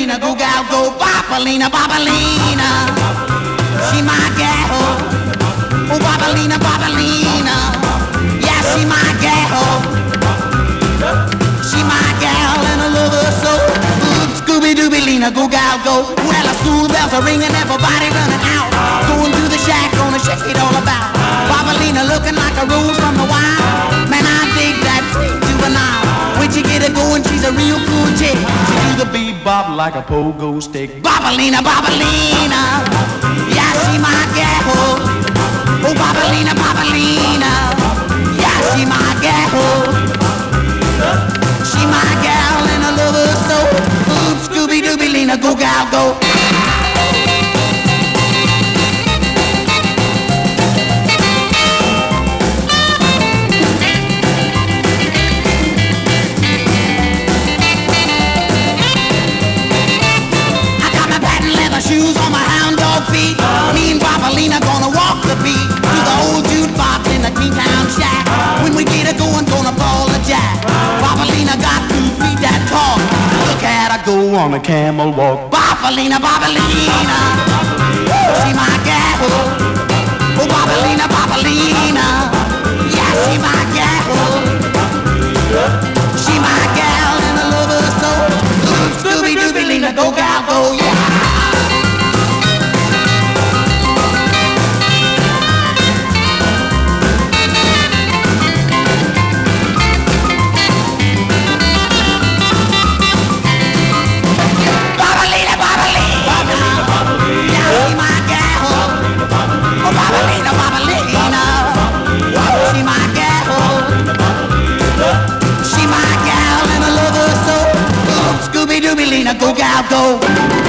Lena, go gal, go, Bopalina, Bopalina. She my gal, oh Bopalina, Bopalina. Yeah, she my gal. She my gal and I love her so. Scooby-Dooby Lena, go gal, go. Well, the school bells are ringing, everybody running out. Going to the shack, gonna shake it all about. Bopalina looking like a rose from the wild. Man, I dig that sweet juvenile. When she get it going, she's a real cool chick. She do the bebop like a pogo stick. Bopalina, Bopalina. Yeah, she my gal. Oh, Bopalina, Bopalina. Yeah, she my gal. She my gal and I love her so. Ooh, Scooby-Dooby Lena, go gal, go. Shoes on my hound dog feet. Me and Bopalina gonna walk the beat to the old jukebox in the Greentown shack. When we get it going, gonna ball the jack. Bopalina got 2 feet that tall. Look at her go on a camel walk. Bopalina, Bopalina. She my gal. Oh, Bopalina, Bopalina. Yeah, she my gal. She my gal and I love her so. Scooby-Dooby Lena, go gal, go, yeah. Scooby-Dooby Lena, go gal, go.